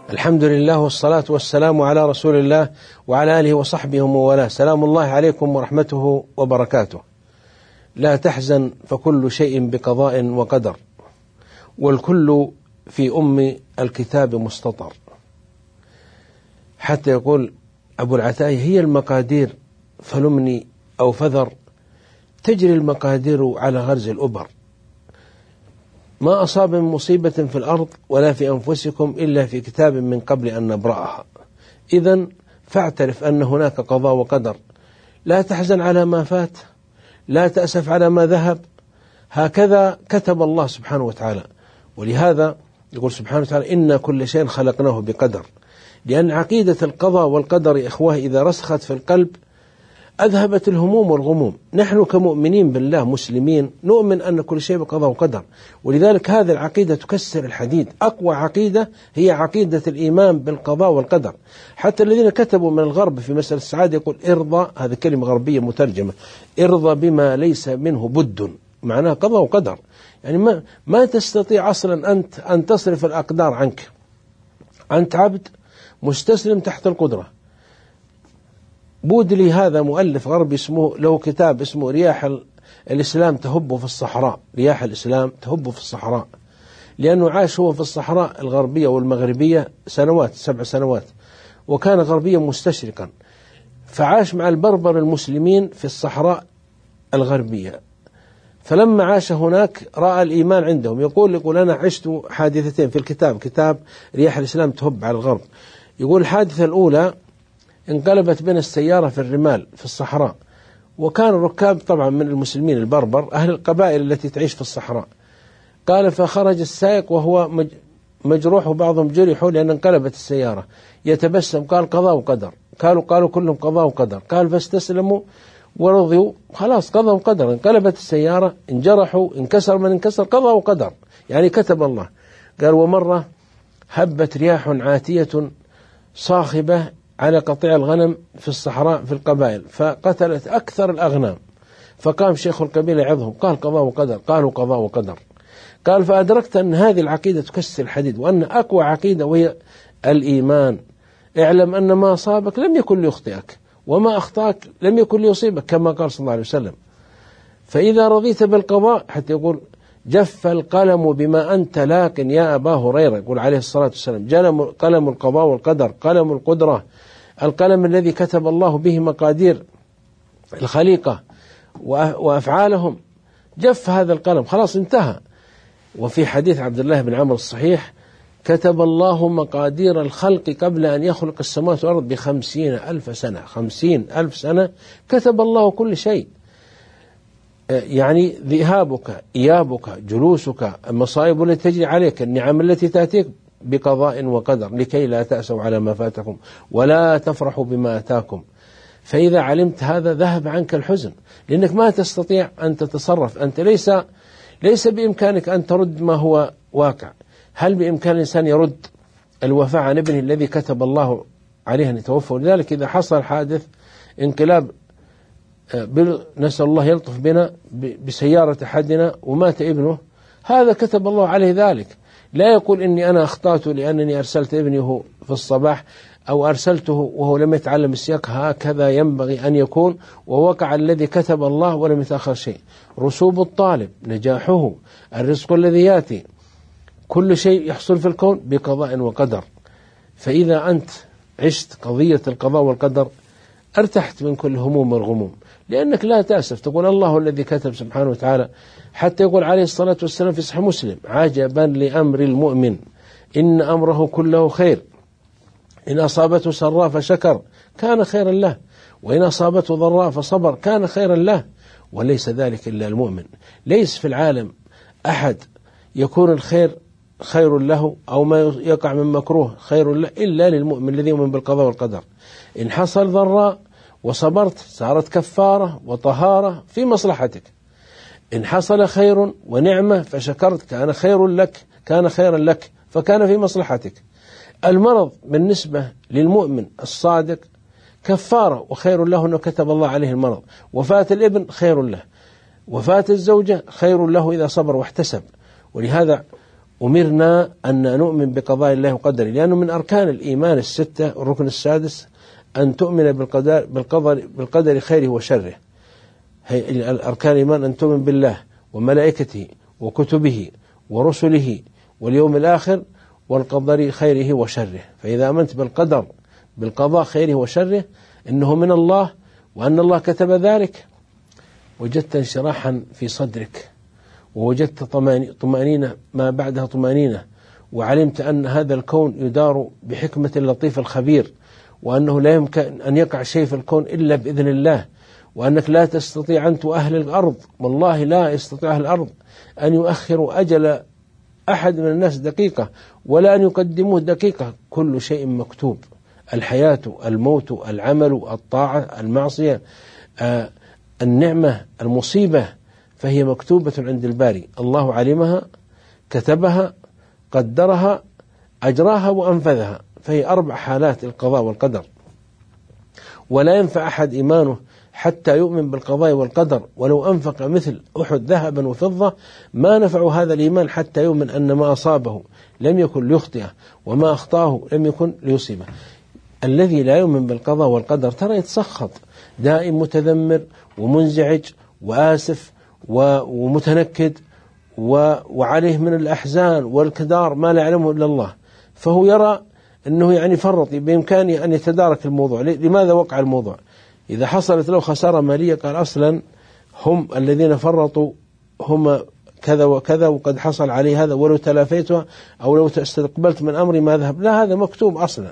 الحمد لله والصلاة والسلام على رسول الله وعلى آله وصحبه وموالاه. سلام الله عليكم ورحمته وبركاته. لا تحزن فكل شيء بقضاء وقدر، والكل في أم الكتاب مستطر. حتى يقول أبو العتاية: هي المقادير فلمني أو فذر، تجري المقادير على غرز الأبر. ما أصاب من مصيبة في الأرض ولا في أنفسكم إلا في كتاب من قبل أن نبرأها. إذن فاعترف أن هناك قضاء وقدر، لا تحزن على ما فات، لا تأسف على ما ذهب، هكذا كتب الله سبحانه وتعالى. ولهذا يقول سبحانه وتعالى: إن كل شيء خلقناه بقدر. لأن عقيدة القضاء والقدر يا إخوة إذا رسخت في القلب أذهبت الهموم والغموم. نحن كمؤمنين بالله مسلمين نؤمن أن كل شيء بقضاء وقدر، ولذلك هذه العقيدة تكسر الحديد. أقوى عقيدة هي عقيدة الإيمان بالقضاء والقدر. حتى الذين كتبوا من الغرب في مسألة السعادة يقول ارضى، هذه كلمة غربية مترجمة، ارضى بما ليس منه بد، معناها قضاء وقدر. يعني ما تستطيع أصلا أنت أن تصرف الأقدار عنك. أنت عبد مستسلم تحت القدرة. بودلي هذا مؤلف غربي له كتاب اسمه رياح الإسلام تهب في الصحراء. رياح الإسلام تهب في الصحراء، لأنه عاش هو في الصحراء الغربية والمغربية سنوات، 7 سنوات، وكان غربيا مستشرقا، فعاش مع البربر المسلمين في الصحراء الغربية. فلما عاش هناك رأى الإيمان عندهم. يقول أنا عشت حادثتين في الكتاب، كتاب رياح الإسلام تهب على الغرب. يقول الحادثة الأولى انقلبت بين السيارة في الرمال في الصحراء، وكان الركاب طبعا من المسلمين البربر أهل القبائل التي تعيش في الصحراء. قال فخرج السائق وهو مجروح وبعضهم جرحوا لأن انقلبت السيارة، يتبسم قال قضاء وقدر. قالوا كلهم قضاء وقدر. قال فاستسلموا ورضيوا، خلاص قضاء وقدر. انقلبت السيارة، انجرحوا، انكسر من انكسر، قضاء وقدر، يعني كتب الله. قال ومرة هبت رياح عاتية صاخبة على قطيع الغنم في الصحراء في القبائل، فقتلت أكثر الأغنام، فقام شيخ القبيلة يعظهم، قال قضاء وقدر. قالوا قضاء وقدر. قال فأدركت أن هذه العقيدة تكسر الحديد، وأن أقوى عقيدة وهي الإيمان. اعلم أن ما أصابك لم يكن ليخطئك، وما أخطأك لم يكن ليصيبك، كما قال صلى الله عليه وسلم. فإذا رضيت بالقضاء، حتى يقول جف القلم بما أنت لاق يا أبا هريرة، يقول عليه الصلاة والسلام قلم القضاء والقدر، قلم القدرة، القلم الذي كتب الله به مقادير الخليقة وأفعالهم، جف هذا القلم، خلاص انتهى. وفي حديث عبد الله بن عمرو الصحيح: كتب الله مقادير الخلق قبل أن يخلق السماوات والأرض ب50,000 سنة. 50,000 سنة كتب الله كل شيء. يعني ذهابك، إيابك، جلوسك، المصائب التي تجري عليك، النعم التي تأتيك بقضاء وقدر، لكي لا تأسوا على ما فاتكم ولا تفرحوا بما أتاكم. فإذا علمت هذا ذهب عنك الحزن، لأنك ما تستطيع أن تتصرف. أنت ليس بإمكانك أن ترد ما هو واقع. هل بإمكان الإنسان يرد الوفاء عن ابنه الذي كتب الله عليه أن يتوفى؟ ولذلك إذا حصل حادث انقلاب، نسأل الله يلطف بنا بسيارة أحدنا ومات ابنه، هذا كتب الله عليه ذلك. لا يقول إني أنا أخطأت لأنني أرسلت ابنه في الصباح، أو أرسلته وهو لم يتعلم السياق. هكذا ينبغي أن يكون، ووقع الذي كتب الله ولم يتأخر شيء. رسوب الطالب، نجاحه، الرزق الذي يأتي، كل شيء يحصل في الكون بقضاء وقدر. فإذا أنت عشت قضية القضاء والقدر ارتحت من كل هموم والغموم، لأنك لا تأسف، تقول الله الذي كتب سبحانه وتعالى. حتى يقول عليه الصلاة والسلام في صحيح مسلم: عجبا لأمر المؤمن إن أمره كله خير، إن أصابته سراء فشكر كان خيرا له، وإن أصابته ضراء فصبر كان خيرا له، وليس ذلك إلا المؤمن. ليس في العالم أحد يكون الخير خير له، أو ما يقع من مكروه خير له، إلا للمؤمن الذي يؤمن بالقضاء والقدر. إن حصل ضراء وصبرت صارت كفارة وطهارة في مصلحتك. إن حصل خير ونعمة فشكرت كان خيرا لك فكان في مصلحتك. المرض بالنسبة للمؤمن الصادق كفارة وخير له أنه كتب الله عليه المرض. وفاة الابن خير له، وفاة الزوجة خير له إذا صبر واحتسب. ولهذا أمرنا أن نؤمن بقضاء الله وقدره، لأنه من أركان الإيمان الستة. الركن السادس أن تؤمن بالقدر خيره وشره. الأركان الإيمان أن تؤمن بالله وملائكته وكتبه ورسله واليوم الآخر والقدر خيره وشره. فإذا آمنت بالقضاء خيره وشره إنه من الله وأن الله كتب ذلك، وجدت انشراحا في صدرك، ووجدت طمأنينة ما بعدها طمأنينة، وعلمت أن هذا الكون يدار بحكمة اللطيف الخبير، وأنه لا يمكن أن يقع شيء في الكون إلا بإذن الله، وأنك لا تستطيع أنت وأهل الأرض، والله لا يستطيع أهل الأرض أن يؤخروا أجل أحد من الناس دقيقة ولا أن يقدموه دقيقة. كل شيء مكتوب، الحياة، الموت، العمل، الطاعة، المعصية، النعمة، المصيبة، فهي مكتوبة عند الباري. الله علمها، كتبها، قدرها، أجراها وأنفذها. فهي 4 حالات القضاء والقدر. ولا ينفع أحد إيمانه حتى يؤمن بالقضاء والقدر، ولو أنفق مثل أحد ذهبا وفضة ما نفع هذا الإيمان حتى يؤمن أن ما أصابه لم يكن ليخطئه وما أخطاه لم يكن ليصيبه. الذي لا يؤمن بالقضاء والقدر ترى يتسخط، دائم متذمر ومنزعج وآسف ومتنكد وعليه من الأحزان والكدار ما لا يعلمه إلا الله. فهو يرى أنه يعني فرط، بإمكانه أن يتدارك الموضوع. لماذا وقع الموضوع؟ إذا حصلت له خسارة مالية قال أصلا هم الذين فرطوا هم كذا وكذا وقد حصل عليه هذا، ولو تلافيتها أو لو استقبلت من أمري ما ذهب. لا، هذا مكتوب أصلا.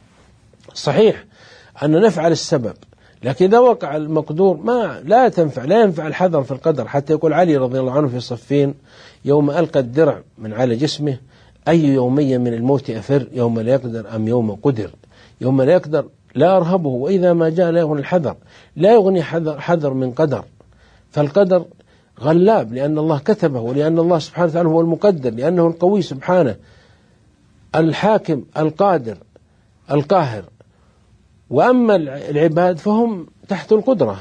صحيح أن نفعل السبب، لكن إذا وقع المقدور لا ينفع الحذر في القدر. حتى يقول علي رضي الله عنه في صفين: يوم ألقى الدرع من على جسمه أي يومي من الموت أفر، يوم لا يقدر أم يوم قدر. يوم لا يقدر لا أرهبه، وإذا ما جاء لا يغني الحذر، لا يغني حذر من قدر. فالقدر غلاب لأن الله كتبه، ولأن الله سبحانه وتعالى هو المقدر، لأنه القوي سبحانه الحاكم القادر القاهر. وأما العباد فهم تحت القدرة.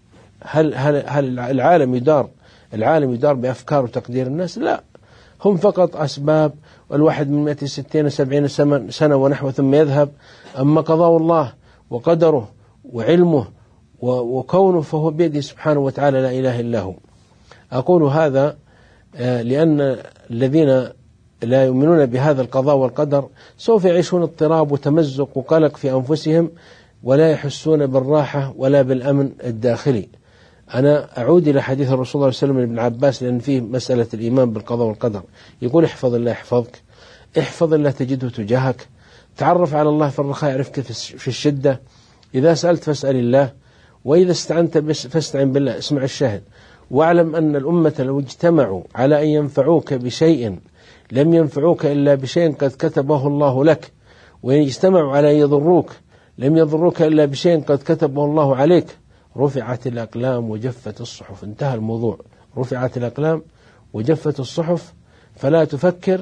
هل العالم يدار بأفكار وتقدير الناس؟ لا، هم فقط أسباب، والواحد من 260-70 سنة ونحو ثم يذهب. أما قضاء الله وقدره وعلمه وكونه فهو بيده سبحانه وتعالى، لا إله إلا هو. أقول هذا لأن الذين لا يؤمنون بهذا القضاء والقدر سوف يعيشون اضطراب وتمزق وقلق في أنفسهم، ولا يحسون بالراحة ولا بالأمن الداخلي. أنا أعود إلى حديث الرسول صلى الله عليه وسلم لابن عباس، لأن فيه مسألة الإيمان بالقضاء والقدر. يقول: احفظ الله يحفظك، احفظ الله تجده تجاهك، تعرف على الله في الرخاء يعرفك في الشدة، إذا سألت فاسأل الله، وإذا استعنت فاستعن بالله. اسمع الشاهد: واعلم أن الأمة لو اجتمعوا على أن ينفعوك بشيء لم ينفعوك إلا بشيء قد كتبه الله لك، وإن اجتمعوا على أن يضروك لم يضروك إلا بشيء قد كتبه الله عليك. رفعت الأقلام وجفت الصحف. انتهى الموضوع. رفعت الأقلام وجفت الصحف، فلا تفكر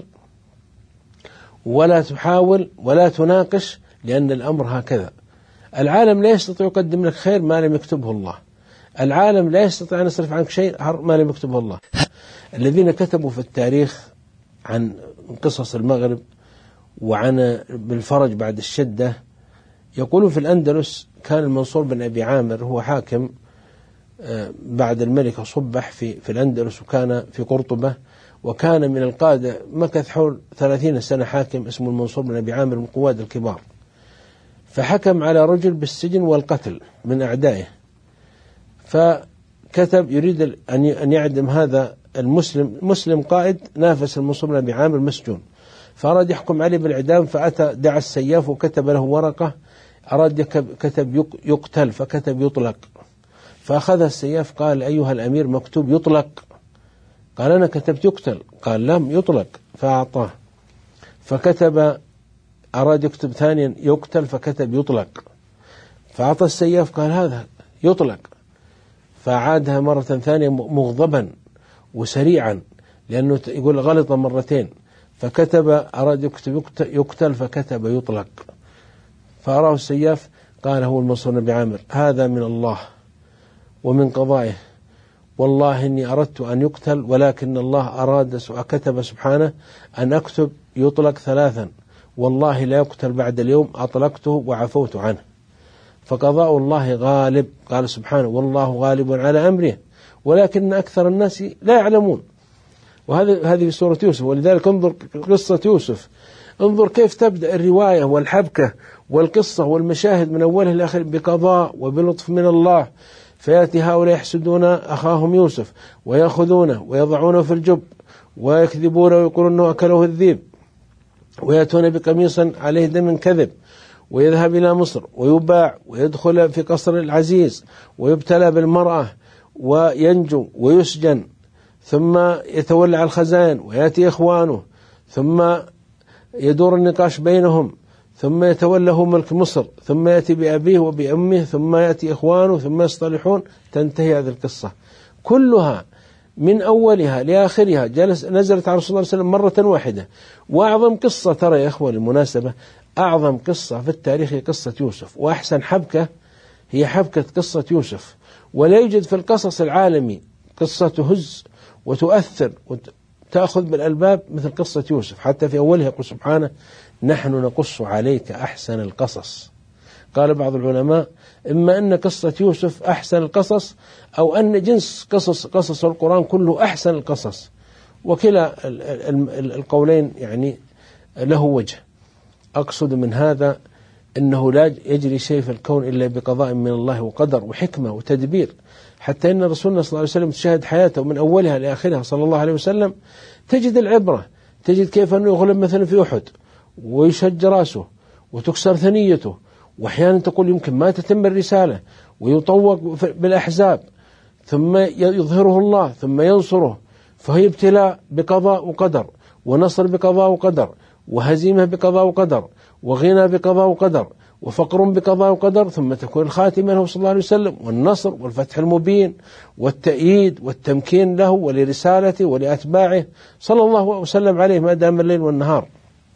ولا تحاول ولا تناقش، لأن الأمر هكذا. العالم لا يستطيع يقدم لك خير ما لم يكتبه الله. العالم لا يستطيع أن يصرف عنك شيء ما لم يكتبه الله. الذين كتبوا في التاريخ عن قصص المغرب وعن بالفرج بعد الشدة يقولون في الأندلس كان المنصور بن أبي عامر هو حاكم بعد الملك صبح في الأندلس، وكان في قرطبة، وكان من القادة، مكث حول 30 سنة حاكم اسمه المنصور بن أبي عامر، من قواد الكبار. فحكم على رجل بالسجن والقتل من أعدائه، فكتب يريد أن يعدم هذا المسلم قائد نافس المنصور بن أبي عامر مسجون، فأراد يحكم عليه بالإعدام. فأتى دعا السياف وكتب له ورقة، أراد كتب يقتل فكتب يطلق، فأخذ السياف قال: أيها الأمير مكتوب يطلق. قال: أنا كتبت يقتل. قال: لم يطلق، فأعطاه. فكتب أراد يكتب ثانيا يقتل فكتب يطلق، فأعطى السياف قال: هذا يطلق، فعادها مرة ثانية مغضبا وسريعا، لأنه يقول غلط مرتين، فكتب أراد يكتب يقتل فكتب يطلق، فأراه السياف قال هو المنصور بن أبي عامر: هذا من الله ومن قضائه والله إني أردت أن يقتل ولكن الله أراد كتب سبحانه أن أكتب يطلق 3 والله لا يقتل بعد اليوم أطلقته وعفوت عنه. فقضاء الله غالب، قال سبحانه والله غالب على أمره ولكن أكثر الناس لا يعلمون. وهذه في سورة يوسف. ولذلك انظر قصة يوسف، انظر كيف تبدأ الرواية والحبكة والقصة والمشاهد من أولها لآخره بقضاء وبلطف من الله. فيأتي هؤلاء يحسدون أخاهم يوسف ويأخذونه ويضعونه في الجب ويكذبون ويقولون أنه أكله الذئب، ويأتون بقميص عليه دم كذب، ويذهب إلى مصر ويباع ويدخل في قصر العزيز ويبتلى بالمرأة وينجو ويسجن، ثم يتولى على الخزائن ويأتي إخوانه، ثم يدور النقاش بينهم، ثم يتولى هو ملك مصر، ثم يأتي بأبيه وبأمه، ثم يأتي إخوانه، ثم يصطلحون، تنتهي هذه القصة كلها من أولها لآخرها. نزلت على رسول الله صلى الله عليه وسلم مرة واحدة. وأعظم قصة ترى يا إخوة المناسبة، أعظم قصة في التاريخ هي قصة يوسف، وأحسن حبكة هي حبكة قصة يوسف. ولا يوجد في القصص العالمي قصة تهز وتؤثر وتأخذ بالألباب مثل قصة يوسف. حتى في أولها يقول سبحانه نحن نقص عليك أحسن القصص. قال بعض العلماء إما أن قصة يوسف أحسن القصص، أو أن جنس قصص القرآن كله أحسن القصص، وكلا القولين يعني له وجه. أقصد من هذا أنه لا يجري شيء في الكون إلا بقضاء من الله وقدر وحكمة وتدبير. حتى أن رسولنا صلى الله عليه وسلم تشاهد حياته من أولها لآخرها صلى الله عليه وسلم، تجد العبرة، تجد كيف أنه يغلب مثلا في أحد ويشج راسه وتكسر ثنيته، وأحيانا تقول يمكن ما تتم الرسالة، ويطوق بالأحزاب، ثم يظهره الله ثم ينصره. فهي ابتلاء بقضاء وقدر، ونصر بقضاء وقدر، وهزيمة بقضاء وقدر، وغنى بقضاء وقدر، وفقر بقضاء وقدر، ثم تكون الخاتمة له صلى الله عليه وسلم، والنصر والفتح المبين والتأييد والتمكين له ولرسالته ولأتباعه صلى الله وسلم عليه ما دام الليل والنهار.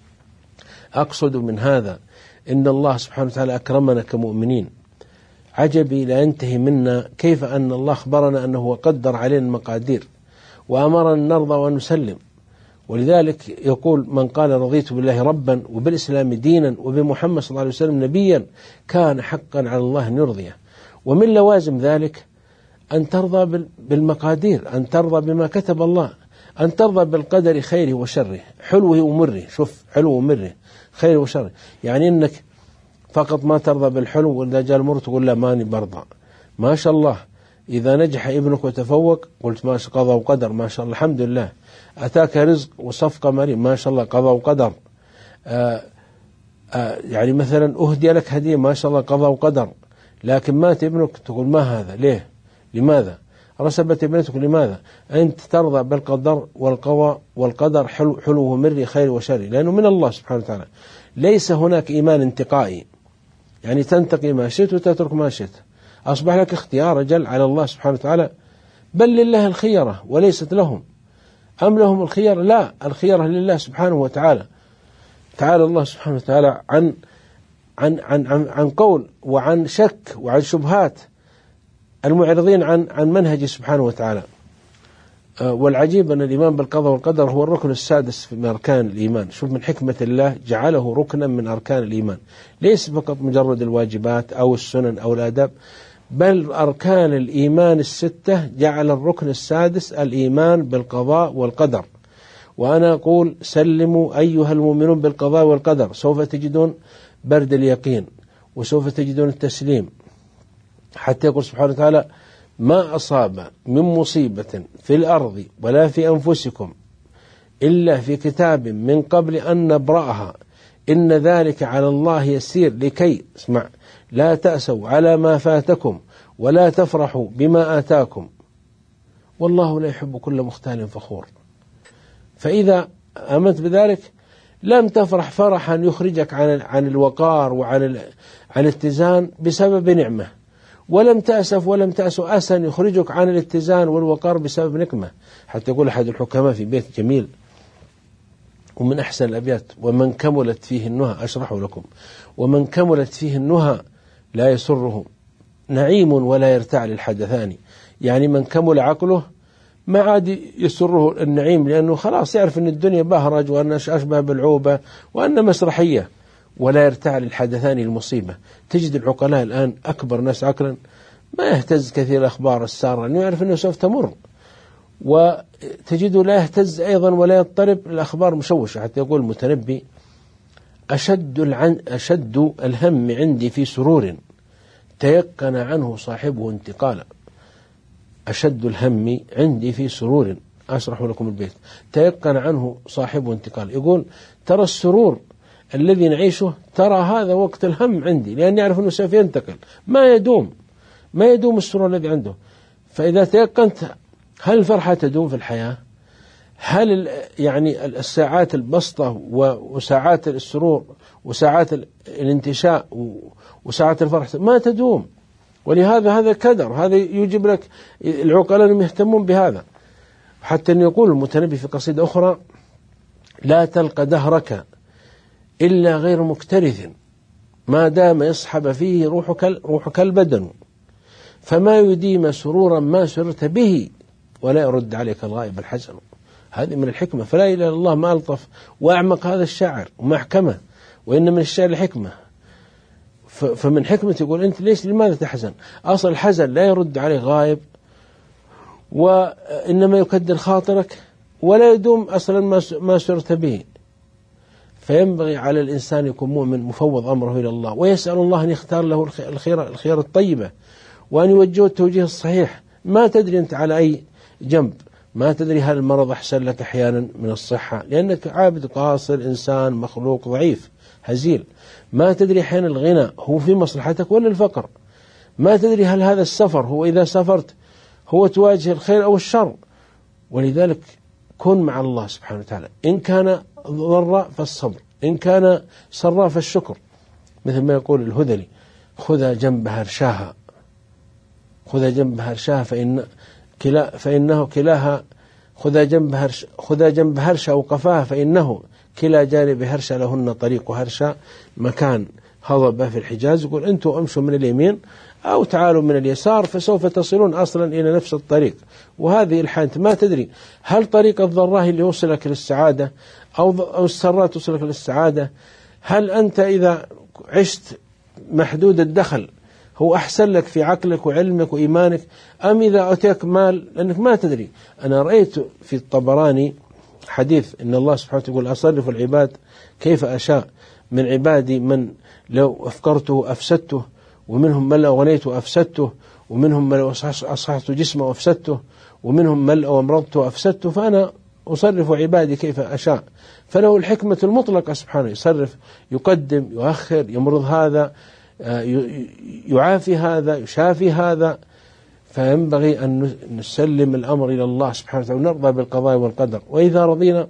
أقصد من هذا إن الله سبحانه وتعالى أكرمنا كمؤمنين. عجبي لا ينتهي منا كيف أن الله أخبرنا أنه قدر علينا المقادير وأمرنا أن نرضى ونسلم. ولذلك يقول من قال رضيت بالله ربا وبالإسلام دينا وبمحمد صلى الله عليه وسلم نبيا كان حقا على الله أن يرضيه. ومن لوازم ذلك أن ترضى بالمقادير، أن ترضى بما كتب الله، أن ترضى بالقدر خيره وشره، حلوه ومره. شوف حلوه ومره، خيره وشره. يعني إنك فقط ما ترضى بالحلو، وإذا جاء المر تقول لا ماني برضى. ما شاء الله إذا نجح ابنك وتفوق قلت ما شاء قضى وقدر، ما شاء الله الحمد لله. أتاك رزق وصفقة مالية ما شاء الله قضى وقدر. يعني مثلا أهدي لك هدية ما شاء الله قضى وقدر. لكن مات ابنك تقول ما هذا، ليه؟ لماذا؟ رسبت ابنتك لماذا؟ أنت ترضى بالقدر والقضاء والقدر، حلو ومر، خير وشر، لأنه من الله سبحانه وتعالى. ليس هناك إيمان انتقائي يعني تنتقي ما شئت وتترك ما شئت. أصبح لك اختيار جل على الله سبحانه وتعالى، بل لله الخيرة وليست لهم. أم لهم الخيرة؟ لا، الخيرة لله سبحانه وتعالى. تعالى الله سبحانه وتعالى عن قول وعن شك وعن شبهات المعرضين عن منهج سبحانه وتعالى. والعجيب أن الإيمان بالقضاء والقدر هو الركن السادس من أركان الإيمان. شوف من حكمة الله جعله ركنا من أركان الإيمان، ليس فقط مجرد الواجبات أو السنن أو الآداب، بل أركان الإيمان الستة جعل الركن السادس الإيمان بالقضاء والقدر. وأنا أقول سلموا أيها المؤمنون بالقضاء والقدر، سوف تجدون برد اليقين وسوف تجدون التسليم. حتى يقول سبحانه وتعالى ما أصاب من مصيبة في الأرض ولا في أنفسكم إلا في كتاب من قبل أن نبرأها إن ذلك على الله يسير لكي اسمع لا تأسوا على ما فاتكم ولا تفرحوا بما آتاكم والله لا يحب كل مختال فخور. فإذا آمنت بذلك لم تفرح فرحا يخرجك عن الوقار وعن الاتزان بسبب نعمة، ولم تأسف ولم تأسوا أسا يخرجك عن الاتزان والوقار بسبب نقمة. حتى يقول أحد الحكماء في بيت جميل ومن أحسن الأبيات ومن كملت فيه النهى أشرح لكم ومن كملت فيه النهى لا يسره نعيم ولا يرتعل الحدثان. يعني من كمل عقله ما عاد يسره النعيم، لأنه خلاص يعرف أن الدنيا بهرج وأن أشبه بالعوبة وأن مسرحية. ولا يرتعل الحدثان المصيبة. تجد العقلاء الآن أكبر ناس عقلا ما يهتز كثير الأخبار السارة لأنه يعرف أنه سوف تمر، وتجده لا يهتز أيضا ولا يضطرب الأخبار مشوشة. حتى يقول المتنبي: أشد الهم عندي في سرور تيقن عنه صاحبه انتقالا. أشد الهم عندي في سرور، أشرح لكم البيت، تيقن عنه صاحبه انتقالا. يقول ترى السرور الذي نعيشه، ترى هذا وقت الهم عندي، لأني أعرف أنه سوف ينتقل، ما يدوم السرور الذي عنده. فإذا تيقنت، هل الفرحة تدوم في الحياة؟ هل يعني الساعات البسطة وساعات السرور وساعات الانتشاء وساعات الفرح ما تدوم؟ ولهذا هذا كدر، هذا يجب لك العقلاء أنهم يهتمون بهذا. حتى أن يقول المتنبي في قصيدة أخرى: لا تلقى دهرك إلا غير مكترث ما دام يصحب فيه روحك البدن، فما يديم سرورا ما سررت به ولا يرد عليك الغائب الحزن. هذه من الحكمة. فلا إله إلا الله ما ألطف وأعمق هذا الشاعر ومحكمة، وإن من الشعر الحكمة. فمن حكمة يقول أنت لماذا تحزن؟ أصل الحزن لا يرد عليه غائب، وإنما يكدر خاطرك ولا يدوم أصلا ما سرت به. فينبغي على الإنسان يكون مؤمن مفوض أمره إلى الله، ويسأل الله أن يختار له الخير الطيبة، وأن يوجهه التوجيه الصحيح. ما تدري أنت على أي جنب، ما تدري هل المرض أحسن لك أحيانا من الصحة، لأنك عابد قاصر، إنسان مخلوق ضعيف هزيل. ما تدري أحيانا الغنى هو في مصلحتك ولا الفقر. ما تدري هل هذا السفر هو إذا سافرت هو تواجه الخير أو الشر. ولذلك كن مع الله سبحانه وتعالى، إن كان ضراء فالصبر، إن كان سراء فالشكر. مثل ما يقول الهذلي: خذ جنبها رشاها، خذ جنبها رشاها فإنه كلاها، خذ جنب هرشا وقفاها فإنه كلا جانب هرشا لهن طريق هرشا مكان هضبة في الحجاز. يقول أنتم أمشوا من اليمين أو تعالوا من اليسار فسوف تصلون أصلا إلى نفس الطريق. وهذه الحالة ما تدري هل طريق الضراء اللي يوصلك للسعادة أو السراء توصلك للسعادة. هل أنت إذا عشت محدود الدخل هو أحسن لك في عقلك وعلمك وإيمانك، أم إذا أتيك مال؟ لأنك ما تدري. أنا رأيت في الطبراني حديث إن الله سبحانه يقول: أصرف العباد كيف أشاء، من عبادي من لو أفكرته أفسدته، ومنهم من لو غنيته أفسدته، ومنهم من لو أصححت جسمه أفسدته، ومنهم من لو أمرضته أفسدته، فأنا أصرف عبادي كيف أشاء. فله الحكمة المطلقة سبحانه، يصرف، يقدم، يؤخر، يمرض هذا، يعافي هذا، يشافي هذا. فينبغي أن نسلم الأمر إلى الله سبحانه وتعالى ونرضى بالقضاء والقدر. وإذا رضينا،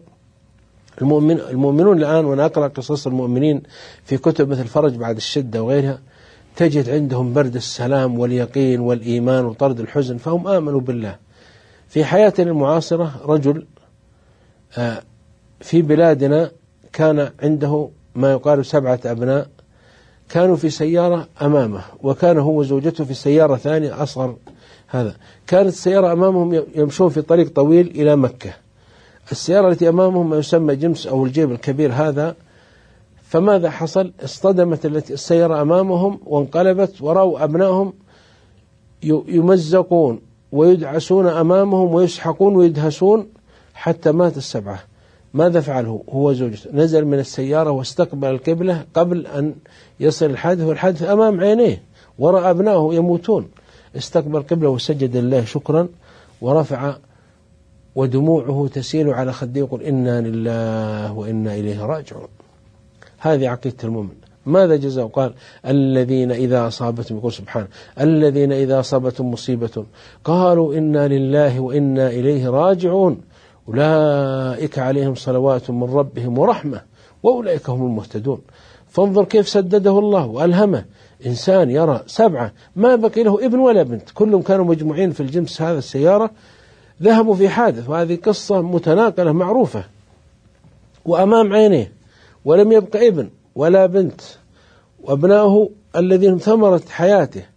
المؤمنون الآن، وأنا أقرأ قصص المؤمنين في كتب مثل فرج بعد الشدة وغيرها، تجد عندهم برد السلام واليقين والإيمان وطرد الحزن، فهم آمنوا بالله. في حياتنا المعاصرة رجل في بلادنا كان عنده ما يقارب 7 أبناء، كانوا في سيارة أمامه، وكان هو وزوجته في سيارة ثانية أصغر. هذا كانت السيارة أمامهم، يمشون في طريق طويل إلى مكة. السيارة التي أمامهم ما يسمى جمس أو الجيب الكبير هذا. فماذا حصل؟ اصطدمت السيارة أمامهم وانقلبت، ورأوا أبنائهم يمزقون ويدعسون أمامهم ويسحقون ويدهسون حتى مات 7. ماذا فعله هو زوجته؟ نزل من السيارة واستقبل القبلة قبل أن يصل الحادث، والحادث أمام عينيه، ورأى أبنائه يموتون. استقبل القبلة وسجد لله شكرا، ورفع ودموعه تسيل على خديه يقول: إنا لله وإنا إليه راجعون. هذه عقيدة المؤمن. ماذا جزاء؟ قال: الذين إذا أصابتهم، يقول سبحانه: الذين إذا أصابتهم مصيبة قالوا إنا لله وإنا إليه راجعون أولئك عليهم صلوات من ربهم ورحمة وأولئك هم المهتدون. فانظر كيف سدده الله وألهمه. إنسان يرى 7 ما بقي له ابن ولا بنت، كلهم كانوا مجموعين في الجمس هذا السيارة، ذهبوا في حادث، وهذه قصة متناقلة معروفة وأمام عينيه، ولم يبقى ابن ولا بنت، وأبناؤه الذين ثمرت حياته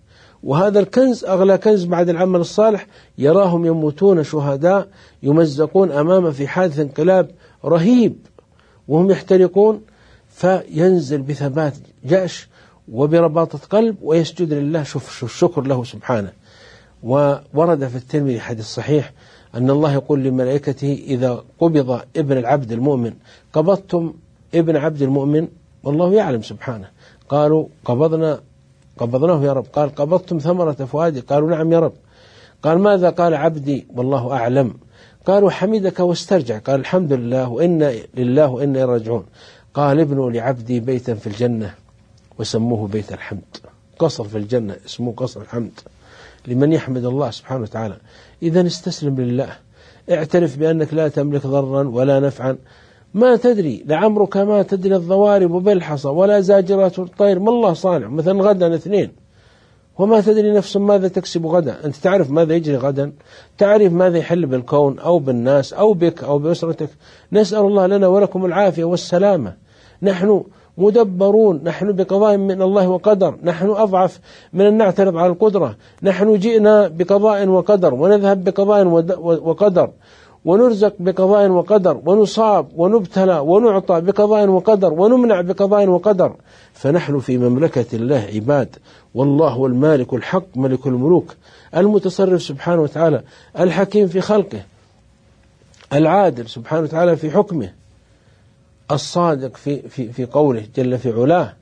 وهذا الكنز أغلى كنز بعد العمل الصالح، يراهم يموتون شهداء يمزقون أمامه في حادث انقلاب رهيب وهم يحترقون، فينزل بثبات جأش وبرباطة قلب ويسجد لله. شوف الشكر له سبحانه. وورد في الترمذي حديث صحيح أن الله يقول لملائكته إذا قبض ابن العبد المؤمن: قبضتم ابن عبد المؤمن؟ والله يعلم سبحانه. قالوا: قبضناه يا رب. قال: قبضتم ثمرة فؤادي؟ قالوا: نعم يا رب. قال: ماذا قال عبدي والله أعلم؟ قالوا: حمدك واسترجع. قال: الحمد لله وإنا لله وإنا راجعون. قال: ابنوا لعبدي بيتا في الجنة وسموه بيت الحمد. قصر في الجنة اسمه قصر الحمد لمن يحمد الله سبحانه وتعالى. إذا استسلم لله، اعترف بأنك لا تملك ضرا ولا نفعا، ما تدري لعمرك ما تدري الضوارب بالحصى ولا زاجرات الطير ما الله صانع. مثلا غدا اثنين وما تدري نفس ماذا تكسب غدا. أنت تعرف ماذا يجري غدا، تعرف ماذا يحل بالكون أو بالناس أو بك أو بأسرتك. نسأل الله لنا ولكم العافية والسلامة. نحن مدبرون، نحن بقضاء من الله وقدر، نحن أضعف من أن نعترض على القدرة. نحن جئنا بقضاء وقدر ونذهب بقضاء وقدر ونرزق بقضاء وقدر ونصاب ونبتلى ونعطى بقضاء وقدر ونمنع بقضاء وقدر. فنحن في مملكة الله عباد، والله هو المالك الحق ملك الملوك المتصرف سبحانه وتعالى، الحكيم في خلقه، العادل سبحانه وتعالى في حكمه، الصادق في قوله جل في علاه.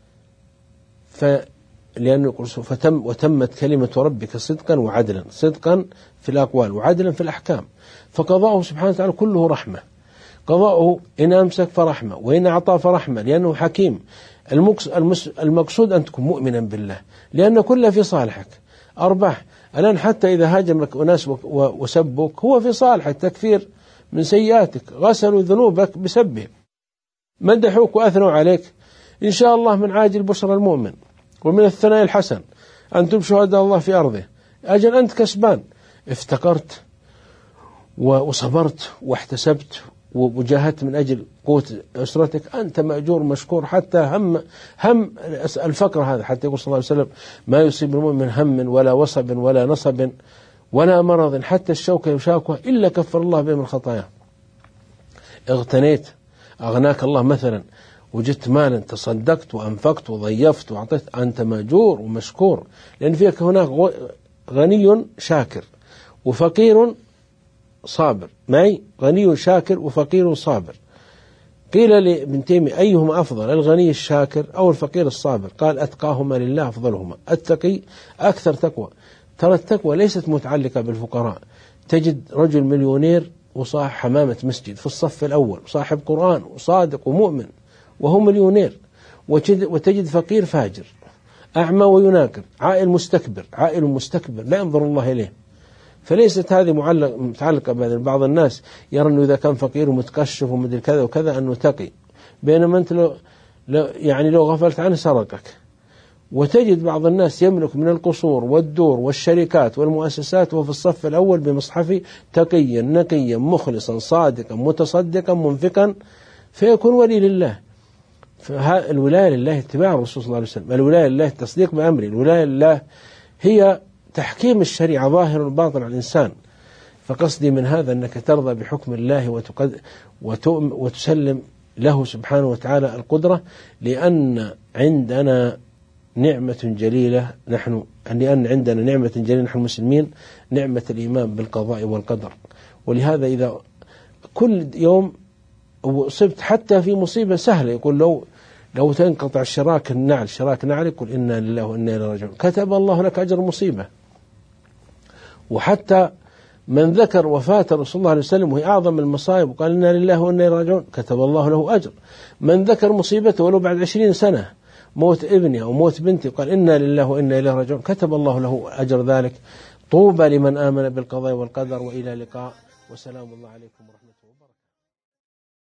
لأنه وتمت كلمة ربك صدقا وعدلا، صدقا في الأقوال وعدلا في الأحكام. فقضاؤه سبحانه وتعالى كله رحمة. قضاؤه إن أمسك فرحمة وإن أعطى فرحمة لأنه حكيم. المقصود أن تكون مؤمنا بالله لأن كله في صالحك. أرباح الآن حتى إذا هاجمك أناس وسبوك هو في صالحك، تكفير من سيئاتك، غسلوا ذنوبك بسبهم، مدحوك وأثنوا عليك، إن شاء الله من عاجل بشرى المؤمن ومن الثناء الحسن أنتم شهداء الله في أرضه. أجل أنت كسبان، افتقرت وصبرت واحتسبت وجاهدت من أجل قوة أسرتك، أنت مأجور مشكور. حتى هم الفقر هذا، حتى يقول صلى الله عليه وسلم: ما يصيب المؤمن هم ولا وصب ولا نصب ولا مرض حتى الشوكة يشاكها إلا كفر الله به من خطاياه. اغتنيت، أغناك الله مثلا، وجدت مالا، تصدقت وأنفقت وضيفت وأعطيت، أنت مأجور ومشكور. لأن فيك هناك غني شاكر وفقير صابر. معي غني شاكر وفقير صابر. قيل لابن تيمية: أيهما أفضل، الغني الشاكر أو الفقير الصابر؟ قال: أتقاهما لله أفضلهما. التقي أكثر تقوى. ترى التقوى ليست متعلقة بالفقراء. تجد رجل مليونير وصاحب حمامة مسجد في الصف الأول، وصاحب قرآن وصادق ومؤمن وهو مليونير، وتجد فقير فاجر أعمى ويناكر، عائل مستكبر لا ينظر الله إليه. فليست هذه متعلقة بهذا. بعض الناس يرى أنه إذا كان فقير ومتكشف ومدري كذا وكذا أنه تقي، بينما أنت لو غفلت عنه سرقك. وتجد بعض الناس يملك من القصور والدور والشركات والمؤسسات وهو في الصف الأول بمصحفه تقيا نقيا مخلصا صادقا متصدقا منفقا، فيكون ولي لله. فالولاية لله اتباع الرسول صلى الله عليه وسلم، الولاية لله التصديق بأمره، الولاية لله هي تحكيم الشريعة ظاهر وباطن على الإنسان. فقصدي من هذا أنك ترضى بحكم الله وتسلم له سبحانه وتعالى القدرة، لأن عندنا نعمة جليلة نحن المسلمين، نعمة الإيمان بالقضاء والقدر. ولهذا إذا كل يوم أصبت حتى في مصيبة سهلة، يقول لو تنقطع شراك نعل، يقول إنا لله وإنا إليه راجعون، كتب الله لك أجر مصيبة. وحتى من ذكر وفاة الرسول صلى الله عليه وسلم وهي أعظم المصائب وقال إنا لله وإنا إليه راجعون، كتب الله له أجر. من ذكر مصيبته ولو بعد 20 سنة، موت ابني أو موت بنتي، قال إنا لله وإنا إليه راجعون، كتب الله له أجر ذلك. طوبى لمن آمن بالقضاء والقدر، وإلى لقاء، وسلام الله عليكم ورحمة الله.